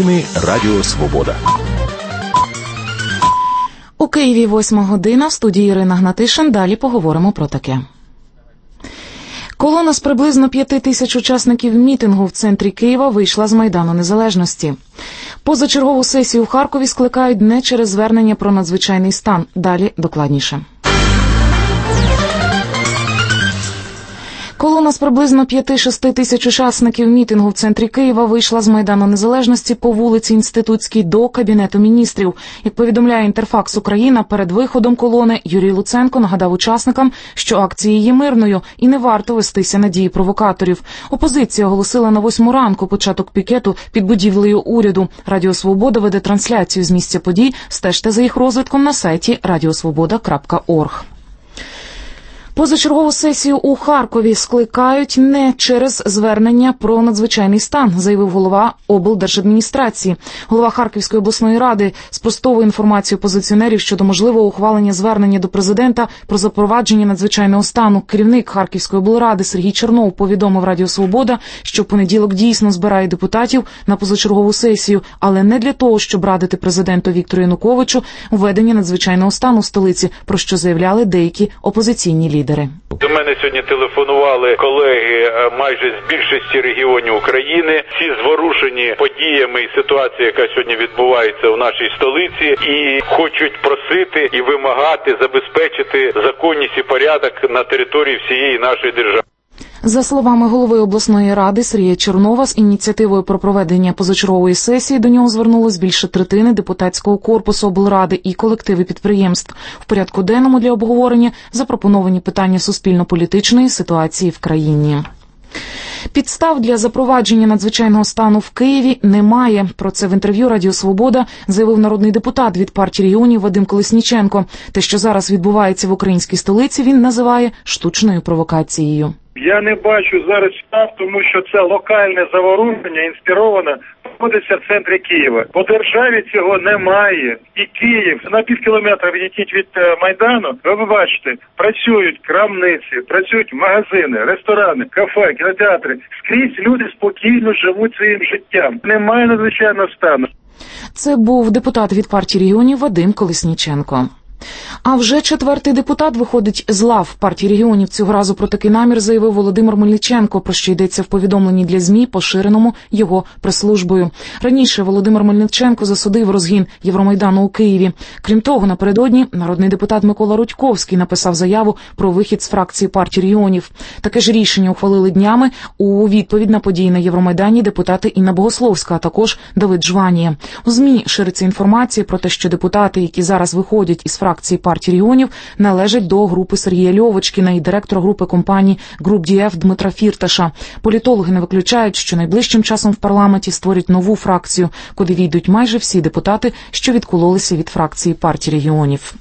Новини Радіо Свобода. У Києві 8 година, в студії Ірина Гнатишин. Далі поговоримо про таке. Колона з приблизно 5 тисяч учасників мітингу в центрі Києва вийшла з Майдану Незалежності. Позачергову сесію в Харкові скликають не через звернення про надзвичайний стан. Далі докладніше. Колона з приблизно 5-6 тисяч учасників мітингу в центрі Києва вийшла з Майдану Незалежності по вулиці Інститутській до Кабінету міністрів. Як повідомляє Інтерфакс Україна, перед виходом колони Юрій Луценко нагадав учасникам, що акція є мирною і не варто вестися на дії провокаторів. Опозиція оголосила на 8 ранку початок пікету під будівлею уряду. Радіо Свобода веде трансляцію з місця подій. Стежте за їх розвитком на сайті radiosvoboda.org. Позачергову сесію у Харкові скликають не через звернення про надзвичайний стан, заявив голова облдержадміністрації. Голова Харківської обласної ради спростовує інформацію опозиціонерів щодо можливого ухвалення звернення до президента про запровадження надзвичайного стану. Керівник Харківської облради Сергій Чернов повідомив Радіо Свобода, що в понеділок дійсно збирає депутатів на позачергову сесію, але не для того, щоб радити президенту Віктору Януковичу введення надзвичайного стану в столиці, про що заявляли деякі опозиційні лідери. До мене сьогодні телефонували колеги майже з більшості регіонів України. Всі зворушені подіями і ситуацією, яка сьогодні відбувається в нашій столиці, і хочуть просити і вимагати забезпечити законність і порядок на території всієї нашої держави. За словами голови обласної ради Сергія Чернова, з ініціативою про проведення позачергової сесії до нього звернулось більше третини депутатського корпусу облради і колективи підприємств. В порядку денному для обговорення запропоновані питання суспільно-політичної ситуації в країні. Підстав для запровадження надзвичайного стану в Києві немає. Про це в інтерв'ю Радіо Свобода заявив народний депутат від партії регіонів Вадим Колесніченко. Те, що зараз відбувається в українській столиці, він називає штучною провокацією. Я не бачу зараз став, тому що це локальне заворушення, інспіроване, знаходиться в центрі Києва. По державі цього немає. І Київ на півкілометра відійдіть від Майдану, ви бачите, працюють крамниці, працюють магазини, ресторани, кафе, кінотеатри. Скрізь люди спокійно живуть своїм життям. Немає надзвичайного стану. Це був депутат від партії регіонів Вадим Колесніченко. А вже четвертий депутат виходить з лав партії регіонів. Цього разу про такий намір заявив Володимир Мельниченко, про що йдеться в повідомленні для ЗМІ, поширеному його прес-службою. Раніше Володимир Мельниченко засудив розгін Євромайдану у Києві. Крім того, напередодні народний депутат Микола Рудьковський написав заяву про вихід з фракції партії регіонів. Таке ж рішення ухвалили днями у відповідь на події на Євромайдані депутати Інна Богословська, а також Давид Жванія. У ЗМІ шириться інформація про те, що депутати, які зараз виходять із фракції партії регіонів, належать до групи Сергія Льовочкіна і директора групи компанії Груп ДІФ Дмитра Фірташа. Політологи не виключають, що найближчим часом в парламенті створять нову фракцію, куди війдуть майже всі депутати, що відкололися від фракції партії регіонів.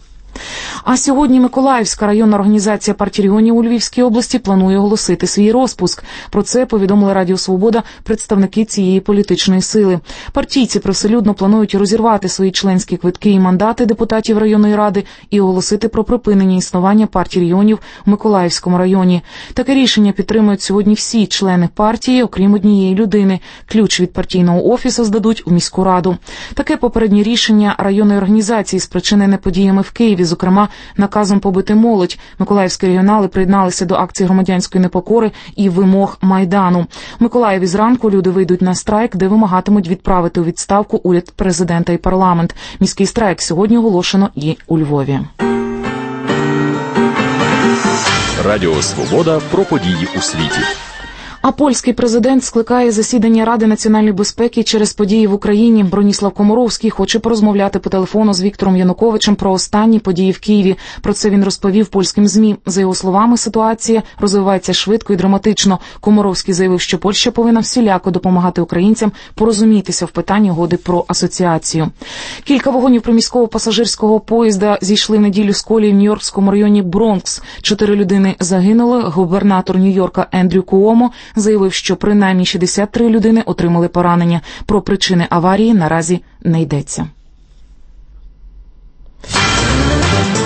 А сьогодні Миколаївська районна організація партії регіонів у Львівській області планує оголосити свій розпуск. Про це повідомили Радіо Свобода представники цієї політичної сили. Партійці привселюдно планують розірвати свої членські квитки і мандати депутатів районної ради і оголосити про припинення існування партії регіонів в Миколаївському районі. Таке рішення підтримують сьогодні всі члени партії, окрім однієї людини. Ключ від партійного офісу здадуть у міську раду. Таке попереднє рішення районної організації спричинене подіями в Києві, зокрема, наказом побити молодь. Миколаївські регіонали приєдналися до акції громадянської непокори і вимог Майдану. В Миколаєві зранку люди вийдуть на страйк, де вимагатимуть відправити у відставку уряд, президента і парламент. Міський страйк сьогодні оголошено і у Львові. Радіо Свобода про події у світі. А польський президент скликає засідання Ради національної безпеки через події в Україні. Броніслав Комаровський хоче порозмовляти по телефону з Віктором Януковичем про останні події в Києві. Про це він розповів польським ЗМІ. За його словами, ситуація розвивається швидко і драматично. Комаровський заявив, що Польща повинна всіляко допомагати українцям порозумітися в питанні угоди про асоціацію. Кілька вагонів приміського пасажирського поїзда зійшли в неділю з колії в Нью-Йоркському районі Бронкс. 4 людини загинули. Губернатор Нью-Йорка Ендрю Куомо заявив, що принаймні 63 людини отримали поранення. Про причини аварії наразі не йдеться.